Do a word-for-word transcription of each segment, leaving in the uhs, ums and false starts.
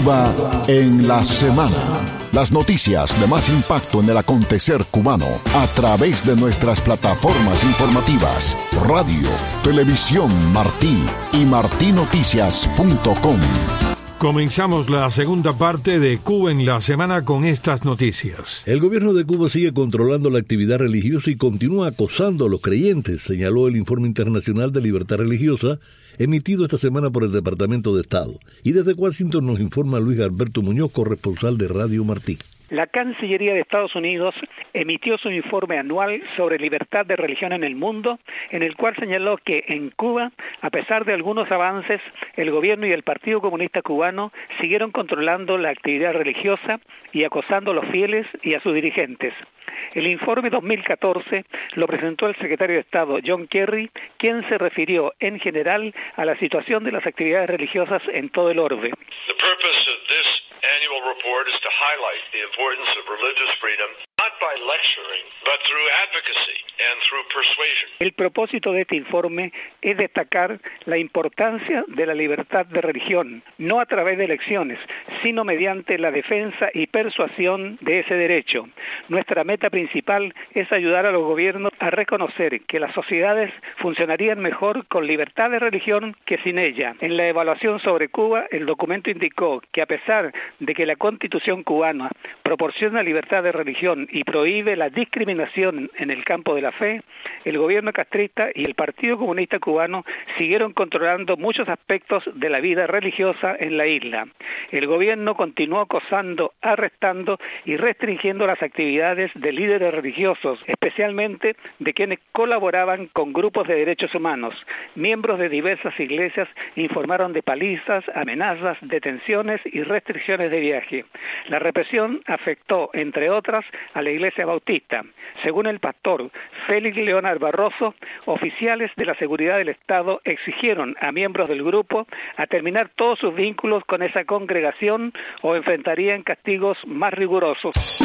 Cuba en la semana. Las noticias de más impacto en el acontecer cubano a través de nuestras plataformas informativas, radio, televisión Martí y martí noticias punto com. Comenzamos la segunda parte de Cuba en la semana con estas noticias. El gobierno de Cuba sigue controlando la actividad religiosa y continúa acosando a los creyentes, señaló el Informe Internacional de Libertad Religiosa, emitido esta semana por el Departamento de Estado. Y desde Washington nos informa Luis Alberto Muñoz, corresponsal de Radio Martí. La Cancillería de Estados Unidos emitió su informe anual sobre libertad de religión en el mundo, en el cual señaló que en Cuba, a pesar de algunos avances, el gobierno y el Partido Comunista Cubano siguieron controlando la actividad religiosa y acosando a los fieles y a sus dirigentes. El informe dos mil catorce lo presentó el secretario de Estado John Kerry, quien se refirió en general a la situación de las actividades religiosas en todo el orbe. The purpose of this annual report is to highlight the importance of religious freedom, not by lecturing, but through advocacy and through persuasion. El propósito de este informe es destacar la importancia de la libertad de religión, no a través de elecciones, sino mediante la defensa y persuasión de ese derecho. Nuestra meta principal es ayudar a los gobiernos a reconocer que las sociedades funcionarían mejor con libertad de religión que sin ella. En la evaluación sobre Cuba, el documento indicó que a pesar de que la Constitución cubana proporciona libertad de religión y prohíbe la discriminación en el campo de la fe, el gobierno castrista y el Partido Comunista Cubano siguieron controlando muchos aspectos de la vida religiosa en la isla. El gobierno continuó acosando, arrestando y restringiendo las actividades de líderes religiosos, especialmente de quienes colaboraban con grupos de derechos humanos. Miembros de diversas iglesias informaron de palizas, amenazas, detenciones y restricciones de viaje. La represión afectó, entre otras, a la Iglesia Bautista. Según el pastor Félix Leonard Barroso, oficiales de la seguridad del Estado exigieron a miembros del grupo a terminar todos sus vínculos con esa congregación o enfrentarían castigos más rigurosos.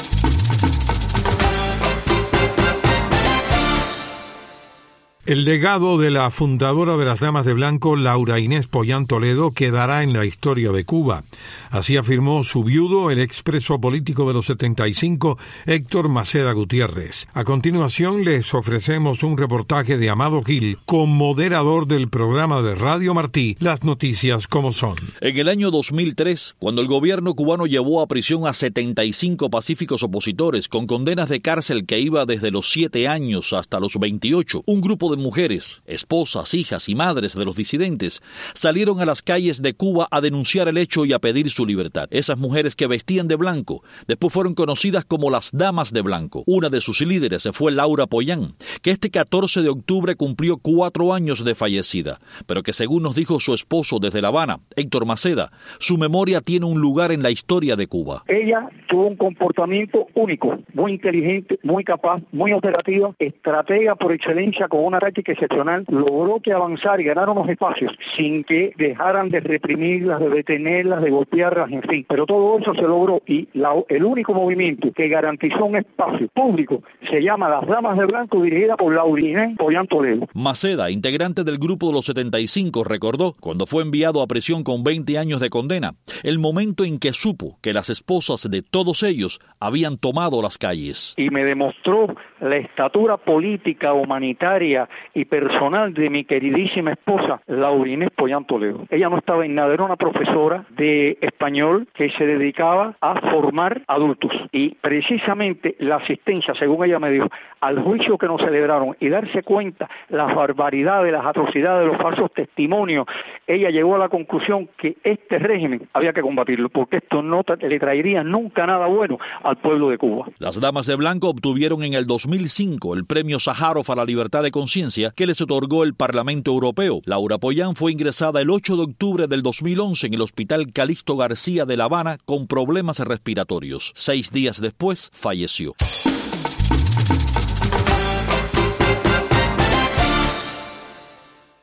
El legado de la fundadora de las Damas de Blanco, Laura Inés Pollán Toledo, quedará en la historia de Cuba. Así afirmó su viudo, el expreso político de los setenta y cinco, Héctor Maceda Gutiérrez. A continuación les ofrecemos un reportaje de Amado Gil, comoderador del programa de Radio Martí, Las Noticias como Son. En el año dos mil tres, cuando el gobierno cubano llevó a prisión a setenta y cinco pacíficos opositores con condenas de cárcel que iba desde los siete años hasta los veintiocho, un grupo de mujeres, esposas, hijas y madres de los disidentes, salieron a las calles de Cuba a denunciar el hecho y a pedir su libertad. Esas mujeres que vestían de blanco después fueron conocidas como las Damas de Blanco. Una de sus líderes fue Laura Pollán, que este catorce de octubre cumplió cuatro años de fallecida, pero que según nos dijo su esposo desde La Habana, Héctor Maceda, su memoria tiene un lugar en la historia de Cuba. Ella tuvo un comportamiento único, muy inteligente, muy capaz, muy operativa, estratega por excelencia con una práctica excepcional, logró que avanzar y ganar unos espacios sin que dejaran de reprimirlas, de detenerlas, de golpearlas, en fin. Pero todo eso se logró y la, el único movimiento que garantizó un espacio público se llama Las Damas de Blanco, dirigida por Laura Inés Pollán Toledo. Maceda, integrante del grupo de los setenta y cinco, recordó, cuando fue enviado a prisión con veinte años de condena, el momento en que supo que las esposas de todos ellos habían tomado las calles. Y me demostró la estatura política, humanitaria y personal de mi queridísima esposa, Laura Inés Pollán Toledo. Ella no estaba en nada, era una profesora de español que se dedicaba a formar adultos. Y precisamente la asistencia, según ella me dijo, al juicio que nos celebraron y darse cuenta las barbaridades, las atrocidades, los falsos testimonios, ella llegó a la conclusión que este régimen había que combatirlo, porque esto no le traería nunca nada bueno al pueblo de Cuba. Las Damas de Blanco obtuvieron en el dos mil cinco el premio Sájarov a la libertad de conciencia que les otorgó el Parlamento Europeo. Laura Pollán fue ingresada el ocho de octubre del dos mil once en el Hospital Calixto García de La Habana con problemas respiratorios. Seis días después falleció.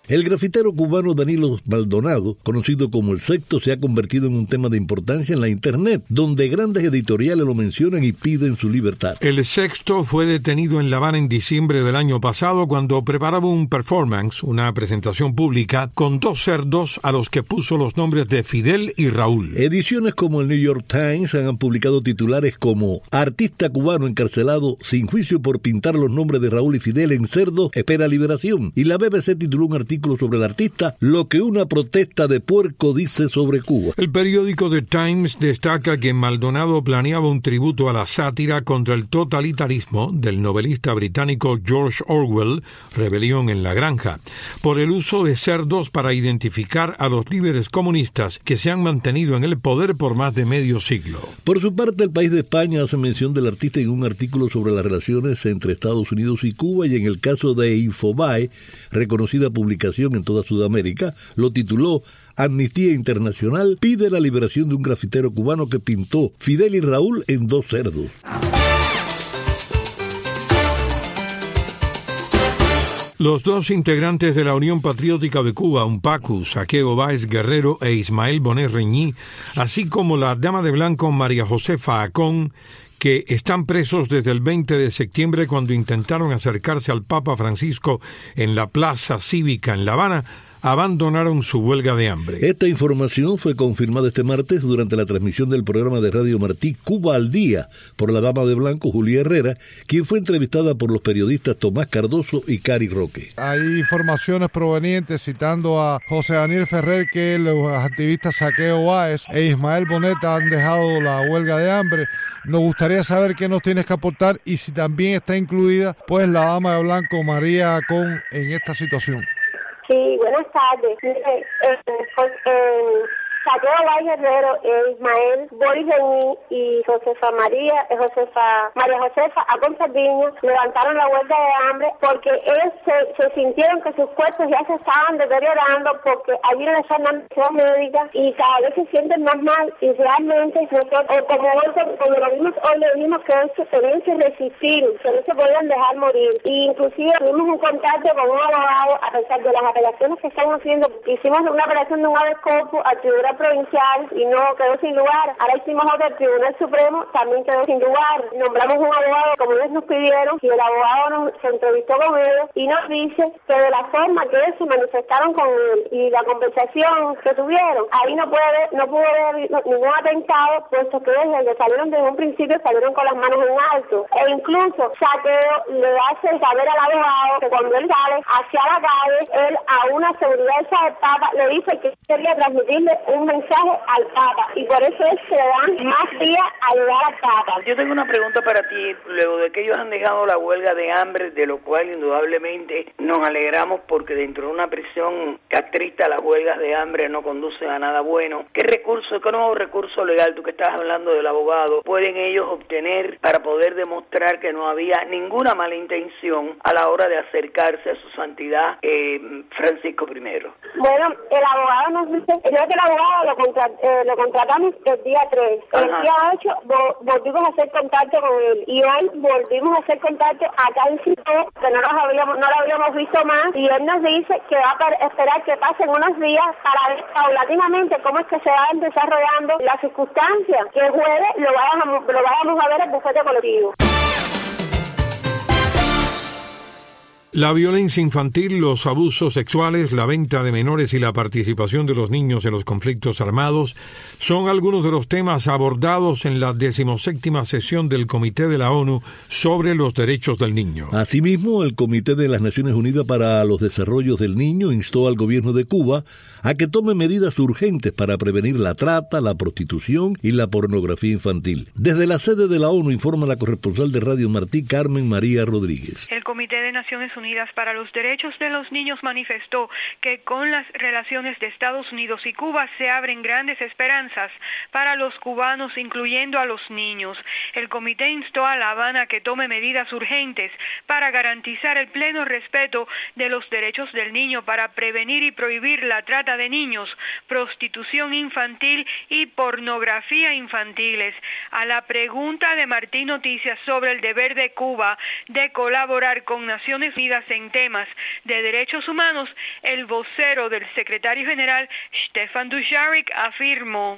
El grafitero cubano Danilo Maldonado, conocido como El Sexto, se ha convertido en un tema de importancia en la Internet, donde grandes editoriales lo mencionan y piden su libertad. El Sexto fue detenido en La Habana en diciembre del año pasado cuando preparaba un performance, una presentación pública, con dos cerdos a los que puso los nombres de Fidel y Raúl. Ediciones como el New York Times han publicado titulares como Artista cubano encarcelado sin juicio por pintar los nombres de Raúl y Fidel en cerdo espera liberación. Y la B B C tituló un artículo sobre el artista, Lo que una protesta de puerco dice sobre Cuba. El periódico The Times destaca que Maldonado planeaba un tributo a la sátira contra el totalitarismo del novelista británico George Orwell, Rebelión en la Granja, por el uso de cerdos para identificar a los líderes comunistas que se han mantenido en el poder por más de medio siglo. Por su parte, el País de España hace mención del artista en un artículo sobre las relaciones entre Estados Unidos y Cuba, y en el caso de Infobae, reconocida publicación en toda Sudamérica, lo tituló Amnistía Internacional pide la liberación de un grafitero cubano que pintó Fidel y Raúl en dos cerdos. Los dos integrantes de la Unión Patriótica de Cuba, UNPACU, Saqueo Báez Guerrero e Ismael Bonet Reñí, así como la dama de blanco María Josefa Acón, que están presos desde el veinte de septiembre cuando intentaron acercarse al Papa Francisco en la Plaza Cívica en La Habana, abandonaron su huelga de hambre. Esta información fue confirmada este martes durante la transmisión del programa de Radio Martí Cuba al Día por la dama de blanco Julia Herrera, quien fue entrevistada por los periodistas Tomás Cardoso y Cari Roque. Hay informaciones provenientes citando a José Daniel Ferrer que los activistas Saqueo Báez e Ismael Bonet han dejado la huelga de hambre. Nos gustaría saber qué nos tienes que aportar y si también está incluida pues la dama de blanco María Acón en esta situación. Sí, buenas tardes. Mire, eh, pues, eh, Saqueo Báez Guerrero, eh, Ismael Boris Reñí y Josefa María, eh, Josefa María Josefa Acón Sardiña levantaron la huelga de hambre porque ellos se, se sintieron que sus cuerpos ya se estaban deteriorando porque allí no les están dando atención médica y cada vez se sienten más mal y realmente nosotros, eh, como hoy, como lo vimos hoy, le dijimos que ellos tenían que resistir, que no se podían dejar morir. Y inclusive tuvimos un contacto con un abogado a pesar de las apelaciones que están haciendo. Hicimos una apelación de un habeas corpus al tribunal provincial y no quedó sin lugar. Ahora hicimos otra al Tribunal Supremo, también quedó sin lugar. Nombramos un abogado como ellos nos pidieron y el abogado nos, se entrevistó con ellos y nos dice que de la forma que ellos se manifestaron con él y la conversación que tuvieron, ahí no puede, no pudo haber ningún atentado, puesto que desde que salieron desde un principio salieron con las manos en alto. E incluso Saqueo le hace saber al abogado que cuando él sale hacia la calle, él a una seguridad del Papa le dice que quería transmitirle un mensaje al Papa y por eso él se le dan más días a llegar al Papa. Yo tengo una pregunta para ti, luego de que ellos han dejado la huelga de hambre, de lo cual indudablemente nos alegramos porque dentro de una prisión castrista las huelgas de hambre no conducen a nada bueno. ¿Qué recurso, qué nuevo recurso legal, tú que estás hablando del abogado, pueden ellos obtener para poder demostrar que no había ninguna mala intención a la hora de acercarse a su santidad eh, Francisco primero? Bueno, el abogado nos dice, yo que el abogado lo, contra, eh, lo contratamos el día tres. Ajá. El día ocho vo, volvimos a hacer contacto con él y hoy volvimos a hacer contacto acá en Cito, que no, nos habíamos, no lo habíamos visto más, y él nos dice que va a esperar que pasen unos días para ver paulatinamente cómo es que se van desarrollando las circunstancias, que el jueves lo vayamos, lo vayamos a ver el bufete colectivo. La violencia infantil, los abusos sexuales, la venta de menores y la participación de los niños en los conflictos armados son algunos de los temas abordados en la decimoséptima sesión del Comité de la ONU sobre los Derechos del Niño. Asimismo, el Comité de las Naciones Unidas para los Desarrollos del Niño instó al gobierno de Cuba a que tome medidas urgentes para prevenir la trata, la prostitución y la pornografía infantil. Desde la sede de la ONU informa la corresponsal de Radio Martí, Carmen María Rodríguez. El Comité de Naciones Unidas para los Derechos de los Niños manifestó que con las relaciones de Estados Unidos y Cuba se abren grandes esperanzas para los cubanos, incluyendo a los niños. El comité instó a La Habana que tome medidas urgentes para garantizar el pleno respeto de los derechos del niño, para prevenir y prohibir la trata de niños, prostitución infantil y pornografía infantiles. A la pregunta de Martín Noticias sobre el deber de Cuba de colaborar con Naciones Unidas Unidas en temas de derechos humanos, el vocero del secretario general, Stefan Dujarric, afirmó: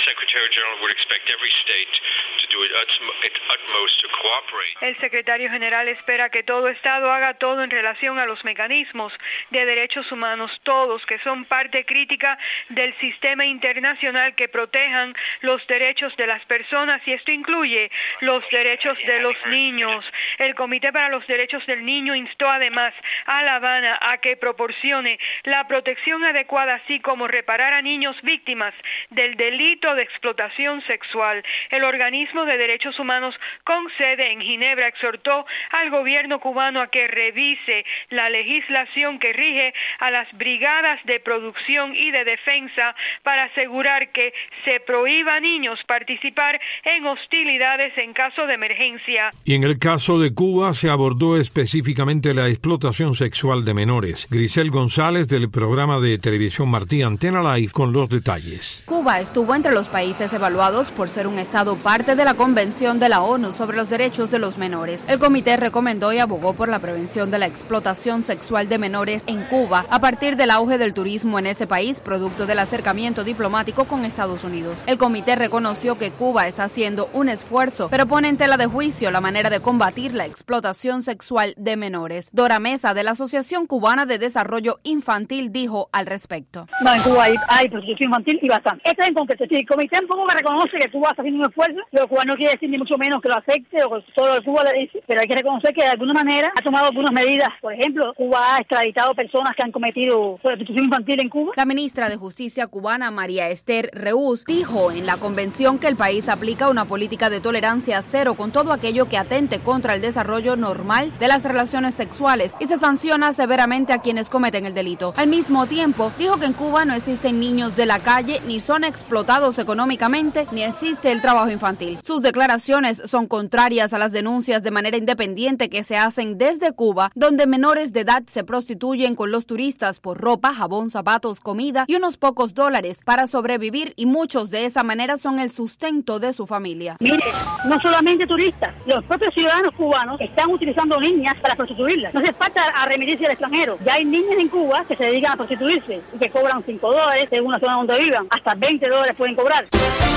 el secretario general espera que todo Estado haga todo en relación a los mecanismos de derechos humanos, todos que son parte crítica del sistema internacional, que protejan los derechos de las personas, y esto incluye los derechos de los niños. El Comité para los Derechos del Niño instó además a La Habana a que proporcione la protección adecuada, así como reparar a niños víctimas del delito de explotación sexual. El organismo de derechos humanos con sede en Ginebra exhortó al gobierno cubano a que revise la legislación que rige a las brigadas de producción y de defensa para asegurar que se prohíba a niños participar en hostilidades en caso de emergencia. Y en el caso de Cuba se abordó específicamente la explotación sexual de menores. Grisel González, del programa de televisión Martí Antena Live, con los detalles. Cuba estuvo entre los países evaluados por ser un estado parte de la Convención de la ONU sobre los Derechos de los Menores. El comité recomendó y abogó por la prevención de la explotación sexual de menores en Cuba a partir del auge del turismo en ese país, producto del acercamiento diplomático con Estados Unidos. El comité reconoció que Cuba está haciendo un esfuerzo, pero pone en tela de juicio la manera de combatir la explotación sexual de menores. Dora Mesa, de la Asociación Cubana de Desarrollo Infantil, dijo al respecto: No, en Cuba hay, hay prostitución infantil y bastante. Esto es en concreto. Si el comité un poco me reconoce que Cuba está haciendo un esfuerzo, lo cual no quiere decir ni mucho menos que lo acepte o que todo Cuba le dice, pero hay que reconocer que de alguna manera ha tomado algunas medidas. Por ejemplo, Cuba ha extraditado personas que han cometido prostitución infantil en Cuba. La ministra de Justicia cubana, María Esther Reús, dijo en la convención que el país aplica una política de tolerancia cero con todo aquello que atente contra el desarrollo normal de las relaciones sexuales y se sanciona severamente a quienes cometen el delito. Al mismo tiempo, dijo que en Cuba no existen niños de la calle, ni son explotados económicamente, ni existe el trabajo infantil. Sus declaraciones son contrarias a las denuncias de manera independiente que se hacen desde Cuba, donde menores de edad se prostituyen con los turistas por ropa, jabón, zapatos, comida y unos pocos dólares para sobrevivir, y muchos de esa manera son el sustento de su familia. Mire, no solamente turistas, los propios ciudadanos cubanos están utilizando niñas para prostituirlas. No hace falta a remitirse al extranjero. Ya hay niñas en Cuba que se dedican a prostituirse y que cobran cinco dólares según la zona donde vivan. Hasta veinte dólares pueden cobrar.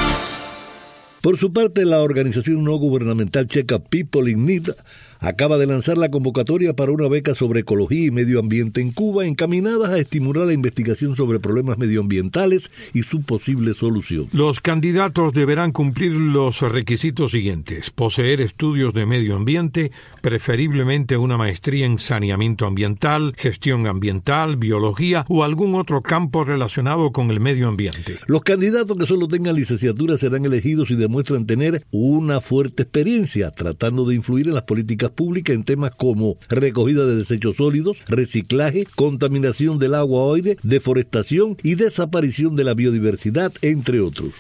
Por su parte, la organización no gubernamental checa People in Need acaba de lanzar la convocatoria para una beca sobre ecología y medio ambiente en Cuba, encaminadas a estimular la investigación sobre problemas medioambientales y su posible solución. Los candidatos deberán cumplir los requisitos siguientes: poseer estudios de medio ambiente, preferiblemente una maestría en saneamiento ambiental, gestión ambiental, biología o algún otro campo relacionado con el medio ambiente. Los candidatos que solo tengan licenciatura serán elegidos y demuestran tener una fuerte experiencia tratando de influir en las políticas públicas en temas como recogida de desechos sólidos, reciclaje, contaminación del agua o aire, deforestación y desaparición de la biodiversidad, entre otros.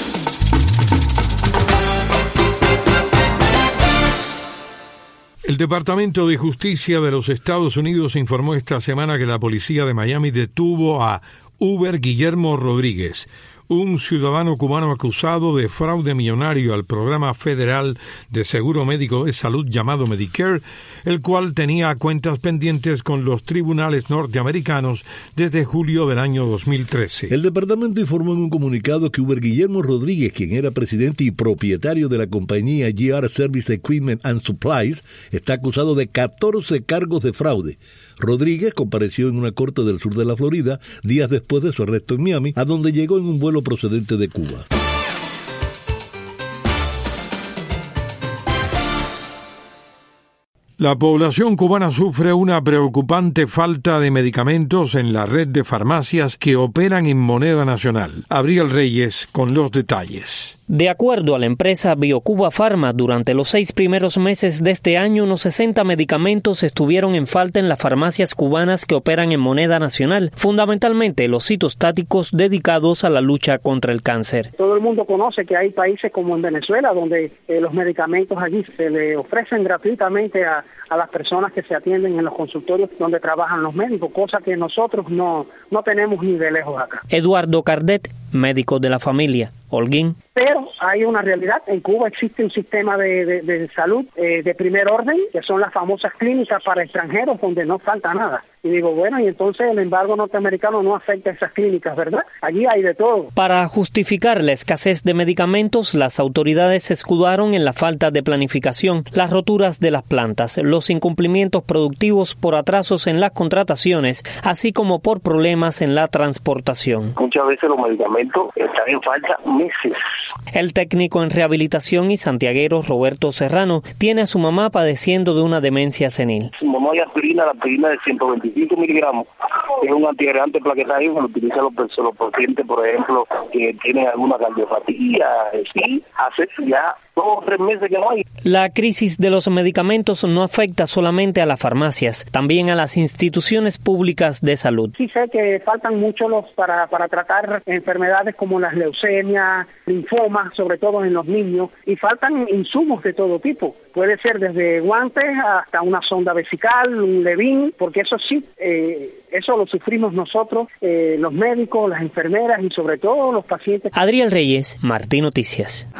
El Departamento de Justicia de los Estados Unidos informó esta semana que la policía de Miami detuvo a Uber Guillermo Rodríguez, un ciudadano cubano acusado de fraude millonario al programa federal de seguro médico de salud llamado Medicare, el cual tenía cuentas pendientes con los tribunales norteamericanos desde julio del año dos mil trece. El departamento informó en un comunicado que Uber Guillermo Rodríguez, quien era presidente y propietario de la compañía G R Service Equipment and Supplies, está acusado de catorce cargos de fraude. Rodríguez compareció en una corte del sur de la Florida días después de su arresto en Miami, a donde llegó en un vuelo procedente de Cuba. La población cubana sufre una preocupante falta de medicamentos en la red de farmacias que operan en moneda nacional. Abriel Reyes con los detalles. De acuerdo a la empresa BioCuba Pharma, durante los seis primeros meses de este año, unos sesenta medicamentos estuvieron en falta en las farmacias cubanas que operan en moneda nacional, fundamentalmente los citostáticos dedicados a la lucha contra el cáncer. Todo el mundo conoce que hay países como en Venezuela, donde eh, los medicamentos allí se le ofrecen gratuitamente a, a las personas que se atienden en los consultorios donde trabajan los médicos, cosa que nosotros no, no tenemos ni de lejos acá. Eduardo Cardet, médico de la familia. Holguín. pero hay una realidad. En Cuba existe un sistema de, de, de salud eh, de primer orden, que son las famosas clínicas para extranjeros, donde no falta nada. Y digo, bueno, y entonces el embargo norteamericano no afecta a esas clínicas, ¿verdad? Allí hay de todo. Para justificar la escasez de medicamentos, las autoridades se escudaron en la falta de planificación, las roturas de las plantas, los incumplimientos productivos por atrasos en las contrataciones, así como por problemas en la transportación. Muchas veces los medicamentos están en falta meses. El técnico en rehabilitación y santiaguero Roberto Serrano tiene a su mamá padeciendo de una demencia senil. Su mamá hay aspirina, la aspirina de ciento veinticinco miligramos, es un antiagregante plaquetario que lo utilizan los, los pacientes, por ejemplo, que tienen alguna cardiopatía, sí, hace ya dos o tres meses que no hay. La crisis de los medicamentos no afecta solamente a las farmacias, también a las instituciones públicas de salud. Sí sé que faltan mucho los para, para tratar enfermedades como las leucemias, linfomas, sobre todo en los niños, y faltan insumos de todo tipo. Puede ser desde guantes hasta una sonda vesical, un levín, porque eso sí, eh, eso lo sufrimos nosotros, eh, los médicos, las enfermeras y sobre todo los pacientes. Adriel Reyes, Martín Noticias.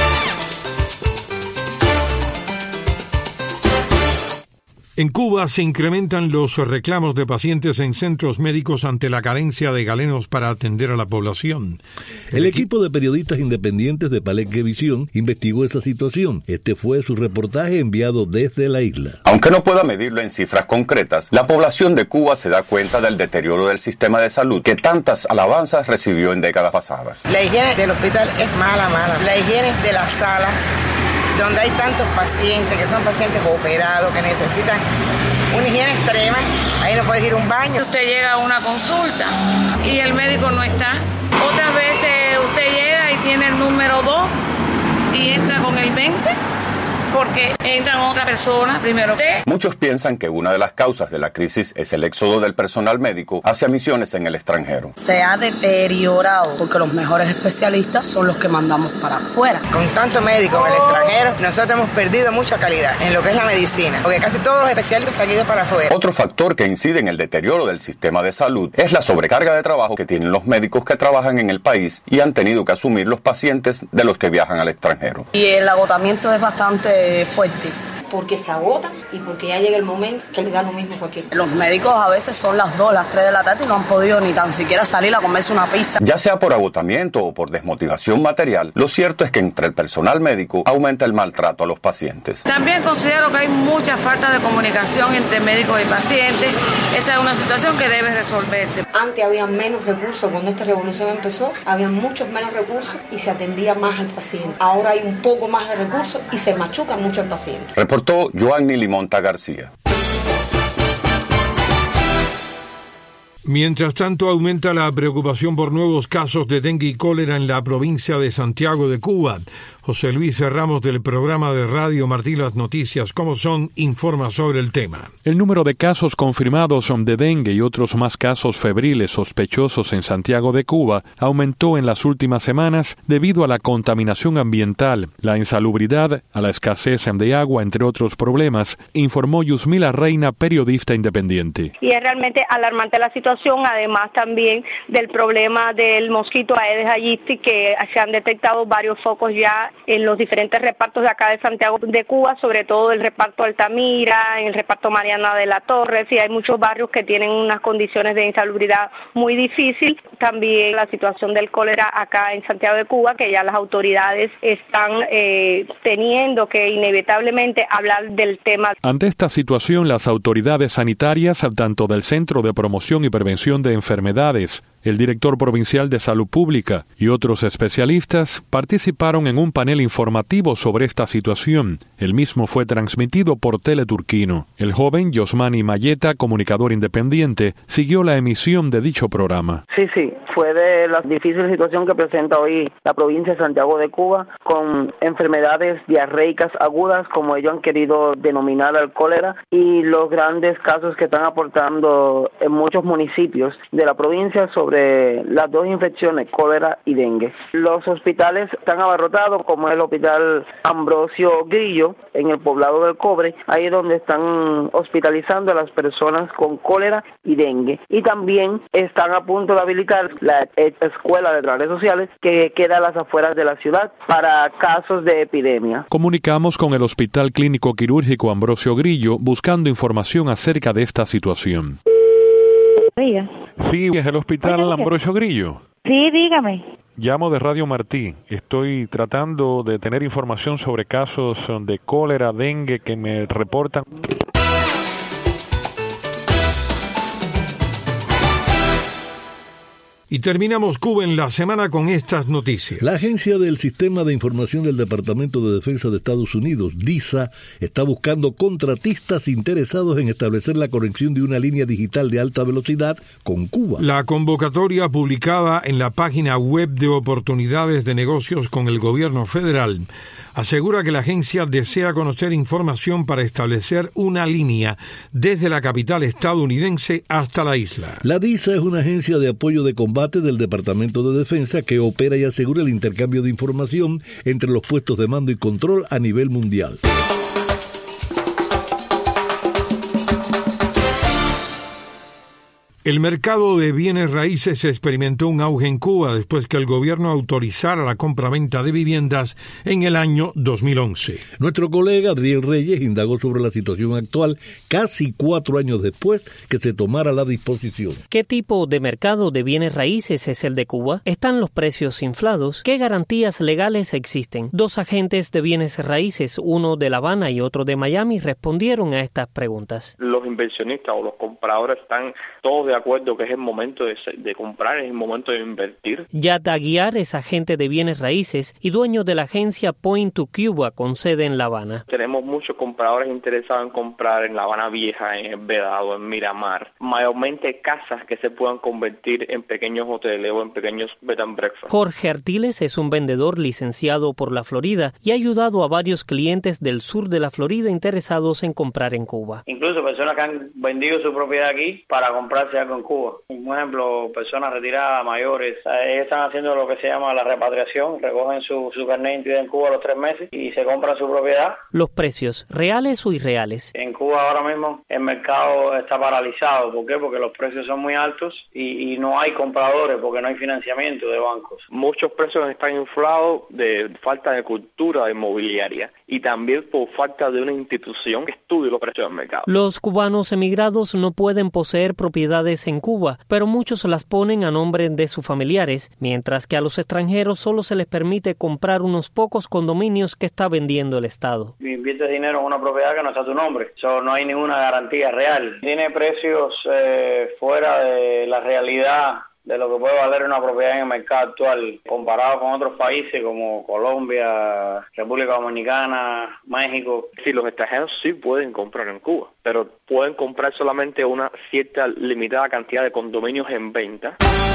En Cuba se incrementan los reclamos de pacientes en centros médicos ante la carencia de galenos para atender a la población. El equipo de periodistas independientes de Palenque Visión investigó esa situación. Este fue su reportaje enviado desde la isla. Aunque no pueda medirlo en cifras concretas, la población de Cuba se da cuenta del deterioro del sistema de salud que tantas alabanzas recibió en décadas pasadas. La higiene del hospital es mala, mala. La higiene de las salas, donde hay tantos pacientes, que son pacientes operados, que necesitan una higiene extrema, ahí no puedes ir a un baño. Usted llega a una consulta y el médico no está. Otras veces usted llega y tiene el número dos y entra con el veinte, porque entran otra persona primero usted. Muchos piensan que una de las causas de la crisis es el éxodo del personal médico hacia misiones en el extranjero. Se ha deteriorado porque los mejores especialistas son los que mandamos para afuera. Con tanto médico en el extranjero, nosotros hemos perdido mucha calidad en lo que es la medicina, porque casi todos los especialistas han ido para afuera. Otro factor que incide en el deterioro del sistema de salud es la sobrecarga de trabajo que tienen los médicos que trabajan en el país y han tenido que asumir los pacientes de los que viajan al extranjero. Y el agotamiento es bastante fuerte. Porque se agotan y porque ya llega el momento que le da lo mismo a cualquiera. Los médicos a veces son las dos, las tres de la tarde y no han podido ni tan siquiera salir a comerse una pizza. Ya sea por agotamiento o por desmotivación material, lo cierto es que entre el personal médico aumenta el maltrato a los pacientes. También considero que hay mucha falta de comunicación entre médicos y pacientes. Esa es una situación que debe resolverse. Antes había menos recursos, cuando esta revolución empezó, había muchos menos recursos y se atendía más al paciente. Ahora hay un poco más de recursos y se machuca mucho al paciente. Reportó Joanny Limonta García. Mientras tanto, aumenta la preocupación por nuevos casos de dengue y cólera en la provincia de Santiago de Cuba. José Luis Ramos del programa de radio Martí Las Noticias, ¿cómo son?, informa sobre el tema. El número de casos confirmados de dengue y otros más casos febriles sospechosos en Santiago de Cuba aumentó en las últimas semanas debido a la contaminación ambiental, la insalubridad, a la escasez de agua, entre otros problemas, informó Yusmila Reina, periodista independiente. Y es realmente alarmante la situación, además también del problema del mosquito Aedes aegypti, que se han detectado varios focos ya en los diferentes repartos de acá de Santiago de Cuba, sobre todo el reparto Altamira, el reparto Mariana de la Torre, y hay muchos barrios que tienen unas condiciones de insalubridad muy difícil. También la situación del cólera acá en Santiago de Cuba, que ya las autoridades están eh, teniendo que inevitablemente hablar del tema. Ante esta situación, las autoridades sanitarias, tanto del Centro de Promoción y Prevención de Enfermedades, el director provincial de Salud Pública y otros especialistas participaron en un panel informativo sobre esta situación. El mismo fue transmitido por Teleturquino. El joven Yosmani Mayeta, comunicador independiente, siguió la emisión de dicho programa. Sí, sí, fue de la difícil situación que presenta hoy la provincia de Santiago de Cuba, con enfermedades diarreicas agudas, como ellos han querido denominar al cólera, y los grandes casos que están aportando en muchos municipios de la provincia sobre sobre las dos infecciones, cólera y dengue. Los hospitales están abarrotados, como el hospital Ambrosio Grillo, en el poblado del Cobre, ahí es donde están hospitalizando a las personas con cólera y dengue. Y también están a punto de habilitar la escuela de trabajadores sociales que queda a las afueras de la ciudad para casos de epidemia. Comunicamos con el Hospital Clínico Quirúrgico Ambrosio Grillo buscando información acerca de esta situación. Sí, es el Hospital Ambrosio Grillo. Sí, dígame. Llamo de Radio Martí. Estoy tratando de tener información sobre casos de cólera, dengue que me reportan. Y terminamos Cuba en la semana con estas noticias. La agencia del Sistema de Información del Departamento de Defensa de Estados Unidos, D I S A, está buscando contratistas interesados en establecer la conexión de una línea digital de alta velocidad con Cuba. La convocatoria publicada en la página web de oportunidades de negocios con el gobierno federal asegura que la agencia desea conocer información para establecer una línea desde la capital estadounidense hasta la isla. La D I S A es una agencia de apoyo de combate del Departamento de Defensa que opera y asegura el intercambio de información entre los puestos de mando y control a nivel mundial. El mercado de bienes raíces experimentó un auge en Cuba después que el gobierno autorizara la compra-venta de viviendas en el año dos mil once. Nuestro colega Adriel Reyes indagó sobre la situación actual casi cuatro años después que se tomara la disposición. ¿Qué tipo de mercado de bienes raíces es el de Cuba? ¿Están los precios inflados? ¿Qué garantías legales existen? Dos agentes de bienes raíces, uno de La Habana y otro de Miami, respondieron a estas preguntas. Los inversionistas o los compradores están todos de acuerdo que es el momento de, de comprar, es el momento de invertir. Yad Aguiar es agente de bienes raíces y dueño de la agencia Point to Cuba con sede en La Habana. Tenemos muchos compradores interesados en comprar en La Habana Vieja, en El Vedado, en Miramar, mayormente casas que se puedan convertir en pequeños hoteles o en pequeños bed and breakfast. Jorge Artiles es un vendedor licenciado por la Florida y ha ayudado a varios clientes del sur de la Florida interesados en comprar en Cuba. Incluso personas que han vendido su propiedad aquí para comprarse algo en Cuba. Un ejemplo, personas retiradas, mayores, ellos están haciendo lo que se llama la repatriación, recogen su, su carnet de identidad en Cuba a los tres meses y se compran su propiedad. Los precios, ¿reales o irreales? En Cuba ahora mismo el mercado está paralizado. ¿Por qué? Porque los precios son muy altos y, y no hay compradores porque no hay financiamiento de bancos. Muchos precios están inflados de falta de cultura inmobiliaria y también por falta de una institución que estudie los precios del mercado. Los cubanos emigrados no pueden poseer propiedades en Cuba, pero muchos las ponen a nombre de sus familiares, mientras que a los extranjeros solo se les permite comprar unos pocos condominios que está vendiendo el Estado. Inviertes dinero en una propiedad que no está a tu nombre, so, no hay ninguna garantía real. Tiene precios eh, fuera de la realidad de lo que puede valer una propiedad en el mercado actual, comparado con otros países como Colombia, República Dominicana, México. Sí, los extranjeros sí pueden comprar en Cuba, pero pueden comprar solamente una cierta limitada cantidad de condominios en venta.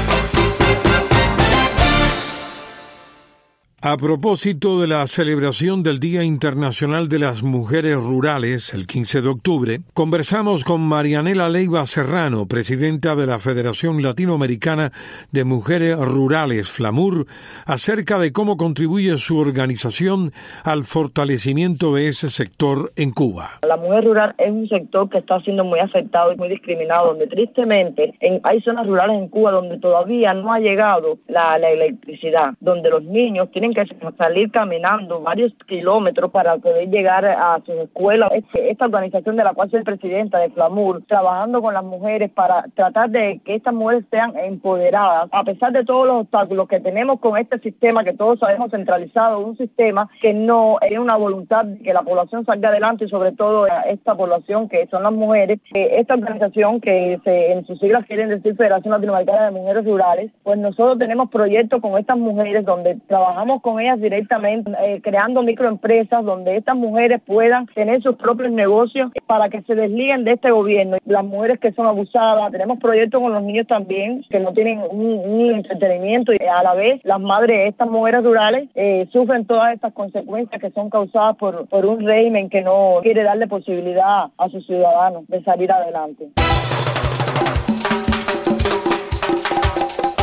A propósito de la celebración del Día Internacional de las Mujeres Rurales, el quince de octubre, conversamos con Marianela Leiva Serrano, presidenta de la Federación Latinoamericana de Mujeres Rurales, FLAMUR, acerca de cómo contribuye su organización al fortalecimiento de ese sector en Cuba. La mujer rural es un sector que está siendo muy afectado y muy discriminado, donde tristemente en, hay zonas rurales en Cuba donde todavía no ha llegado la, la electricidad, donde los niños tienen que salir caminando varios kilómetros para poder llegar a sus escuelas. Esta organización de la cual soy presidenta de FLAMUR, trabajando con las mujeres para tratar de que estas mujeres sean empoderadas, a pesar de todos los obstáculos que tenemos con este sistema que todos sabemos centralizado, un sistema que no tiene una voluntad de que la población salga adelante y sobre todo esta población que son las mujeres. Esta organización que se, en sus siglas quieren decir Federación Latinoamericana de Mujeres Rurales, pues nosotros tenemos proyectos con estas mujeres donde trabajamos con ellas directamente, eh, creando microempresas donde estas mujeres puedan tener sus propios negocios para que se desliguen de este gobierno. Las mujeres que son abusadas, tenemos proyectos con los niños también que no tienen un, un entretenimiento y a la vez las madres de estas mujeres rurales eh, sufren todas estas consecuencias que son causadas por, por un régimen que no quiere darle posibilidad a sus ciudadanos de salir adelante.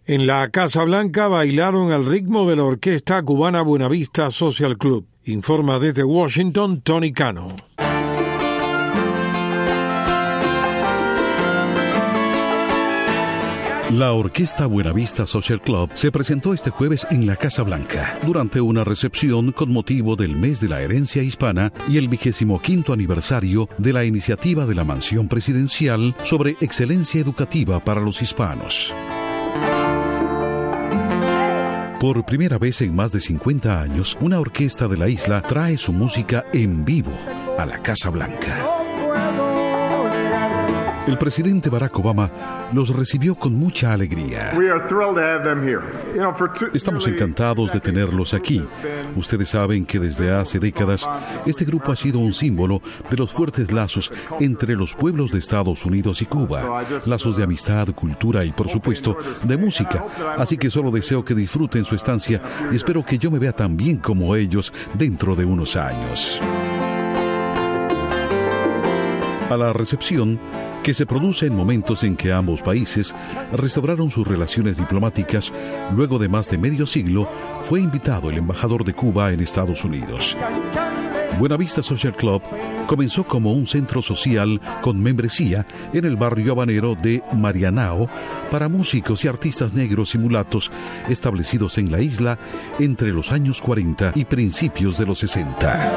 En la Casa Blanca bailaron al ritmo de la orquesta cubana Buenavista Social Club. Informa desde Washington, Tony Cano. La Orquesta Buenavista Social Club se presentó este jueves en la Casa Blanca durante una recepción con motivo del mes de la herencia hispana y el vigésimo quinto aniversario de la iniciativa de la Mansión Presidencial sobre excelencia educativa para los hispanos. Por primera vez en más de cincuenta años, una orquesta de la isla trae su música en vivo a la Casa Blanca. El presidente Barack Obama los recibió con mucha alegría. Estamos encantados de tenerlos aquí. Ustedes saben que desde hace décadas este grupo ha sido un símbolo de los fuertes lazos entre los pueblos de Estados Unidos y Cuba, lazos de amistad, cultura y, por supuesto, de música. Así que solo deseo que disfruten su estancia y espero que yo me vea tan bien como ellos dentro de unos años. A la recepción, que se produce en momentos en que ambos países restauraron sus relaciones diplomáticas, luego de más de medio siglo, fue invitado el embajador de Cuba en Estados Unidos. Buenavista Social Club comenzó como un centro social con membresía en el barrio habanero de Marianao para músicos y artistas negros y mulatos establecidos en la isla entre los años cuarenta y principios de los sesenta.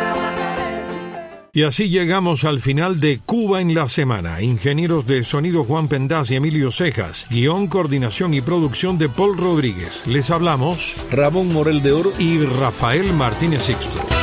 Y así llegamos al final de Cuba en la Semana. Ingenieros de sonido Juan Pendaz y Emilio Cejas. Guión, coordinación y producción de Paul Rodríguez. Les hablamos Ramón Morel de Oro y Rafael Martínez Sixto.